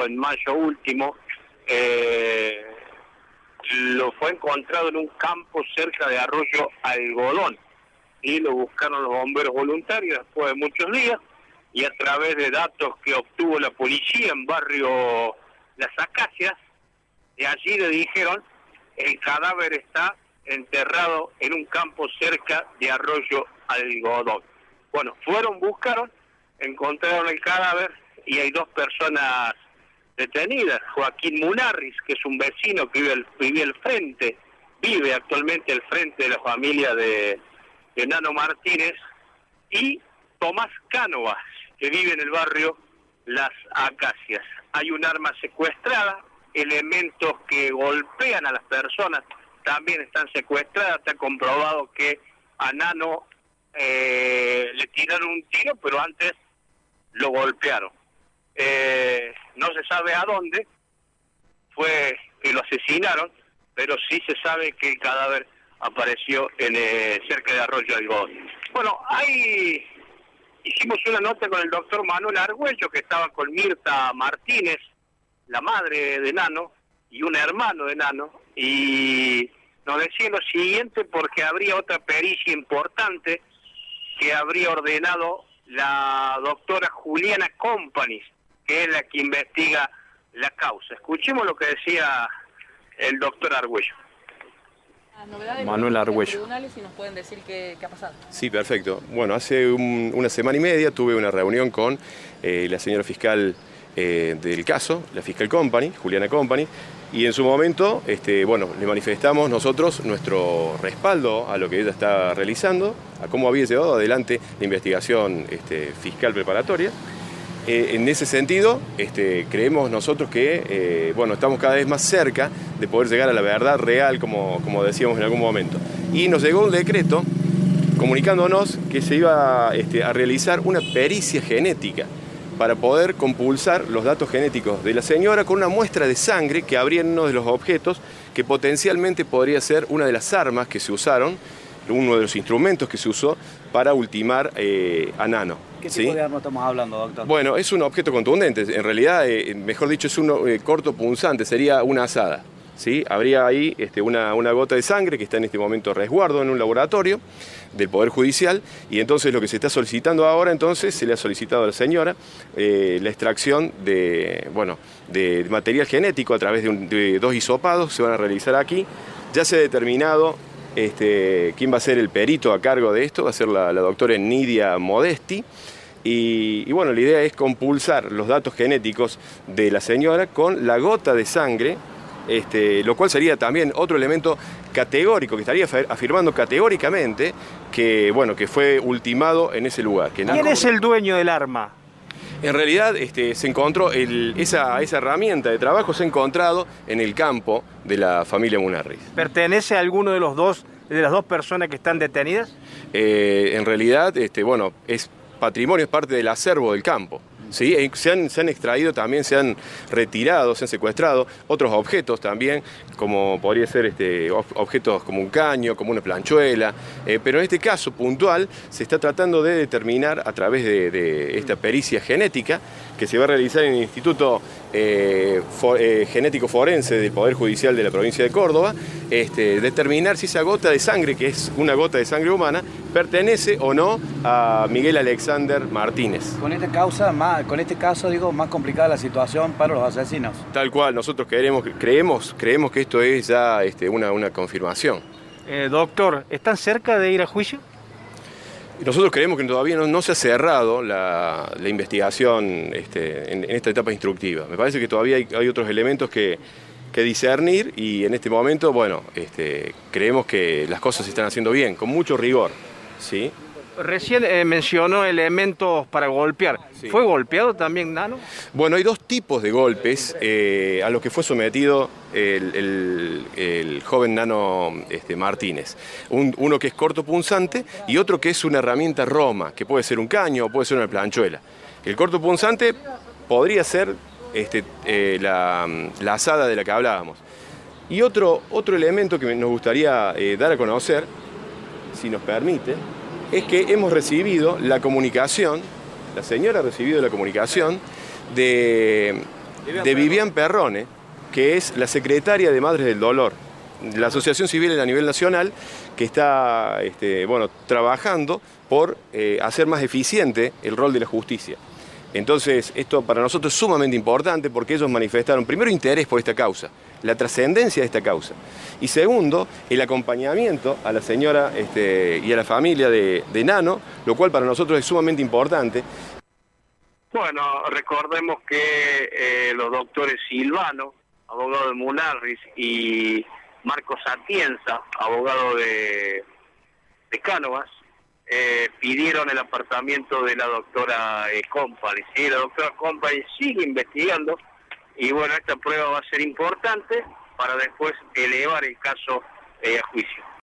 pasado, en mayo último, lo fue encontrado en un campo cerca de Arroyo Algodón, y lo buscaron los bomberos voluntarios después de muchos días, y a través de datos que obtuvo la policía en barrio Las Acacias, de allí le dijeron: el cadáver está enterrado en un campo cerca de Arroyo Algodón. Bueno, fueron, buscaron, encontraron el cadáver y hay 2 personas detenidas. Joaquín Munarriz, que es un vecino que vive actualmente al frente de la familia de Nano Martínez, y Tomás Cánovas, que vive en el barrio Las Acacias. Hay un arma secuestrada, elementos que golpean a las personas también están secuestradas. Está comprobado que a Nano le tiraron un tiro, pero antes lo golpearon. No se sabe a dónde fue que lo asesinaron, pero sí se sabe que el cadáver apareció cerca de Arroyo Algodón. Bueno, ahí hicimos una nota con el doctor Manuel Argüello, que estaba con Mirta Martínez, la madre de Nano, y un hermano de Nano, y nos decía lo siguiente, porque habría otra pericia importante que habría ordenado la doctora Juliana Company, que es la que investiga la causa. Escuchemos lo que decía el doctor Argüello. Manuel Argüello. Tribunales, si nos pueden decir qué ha pasado. Sí, perfecto. Bueno, hace una semana y media tuve una reunión con la señora fiscal del caso, la fiscal Company, Juliana Company, y en su momento, bueno, le manifestamos nosotros nuestro respaldo a lo que ella está realizando, a cómo había llevado adelante la investigación fiscal preparatoria. En ese sentido, creemos nosotros que bueno, estamos cada vez más cerca de poder llegar a la verdad real, como decíamos en algún momento. Y nos llegó un decreto comunicándonos que se iba a realizar una pericia genética para poder compulsar los datos genéticos de la señora con una muestra de sangre que habría en uno de los objetos que potencialmente podría ser una de las armas que se usaron, uno de los instrumentos que se usó para ultimar a Nano. ¿Qué tipo de arma estamos hablando, doctor? Bueno, es un objeto contundente, en realidad, mejor dicho, es uno cortopunzante, sería una azada. ¿Sí? Habría ahí una gota de sangre que está en este momento a resguardo en un laboratorio del Poder Judicial, y entonces lo que se está solicitando ahora, entonces se le ha solicitado a la señora la extracción de material genético a través de 2 hisopados, se van a realizar aquí. Ya se ha determinado quién va a ser el perito a cargo de esto, va a ser la doctora Nidia Modesti. Y bueno, la idea es compulsar los datos genéticos de la señora con la gota de sangre, lo cual sería también otro elemento categórico, que estaría afirmando categóricamente que, bueno, que fue ultimado en ese lugar. ¿Quién es el dueño del arma? En realidad se encontró, esa herramienta de trabajo se ha encontrado en el campo de la familia Munarriz. ¿Pertenece a alguno de las 2 personas que están detenidas? En realidad, bueno, es patrimonio, es parte del acervo del campo. ¿Sí? Se han extraído también, se han retirado, se han secuestrado otros objetos también, como podría ser objetos como un caño, como una planchuela, pero en este caso puntual se está tratando de determinar a través de esta pericia genética que se va a realizar en el Instituto Genético Forense del Poder Judicial de la provincia de Córdoba, determinar si esa gota de sangre, que es una gota de sangre humana, pertenece o no a Miguel Alexander Martínez. Con este caso, digo, más complicada la situación para los asesinos. Tal cual, nosotros creemos que esto es ya una confirmación. Doctor, ¿están cerca de ir a juicio? Nosotros creemos que todavía no se ha cerrado la investigación en esta etapa instructiva. Me parece que todavía hay otros elementos que discernir, y en este momento, bueno, creemos que las cosas se están haciendo bien, con mucho rigor, ¿sí? Recién mencionó elementos para golpear. Sí. ¿Fue golpeado también Nano? Bueno, hay 2 tipos de golpes a los que fue sometido el joven Nano Martínez. Uno que es cortopunzante y otro que es una herramienta roma, que puede ser un caño o puede ser una planchuela. El cortopunzante podría ser la azada de la que hablábamos. Y otro elemento que nos gustaría dar a conocer, si nos permite, es que hemos recibido la comunicación, la señora ha recibido la comunicación de de Vivian Perrone, que es la secretaria de Madres del Dolor, la Asociación Civil a nivel nacional, que está bueno, trabajando por hacer más eficiente el rol de la justicia. Entonces, esto para nosotros es sumamente importante porque ellos manifestaron, primero, interés por esta causa, la trascendencia de esta causa, y segundo, el acompañamiento a la señora y a la familia de Nano, lo cual para nosotros es sumamente importante. Bueno, recordemos que los doctores Silvano, abogado de Munarriz, y Marcos Atienza, abogado de Cánovas, pidieron el apartamiento de la doctora Company. ¿Sí? La doctora Company sigue investigando y bueno, esta prueba va a ser importante para después elevar el caso a juicio.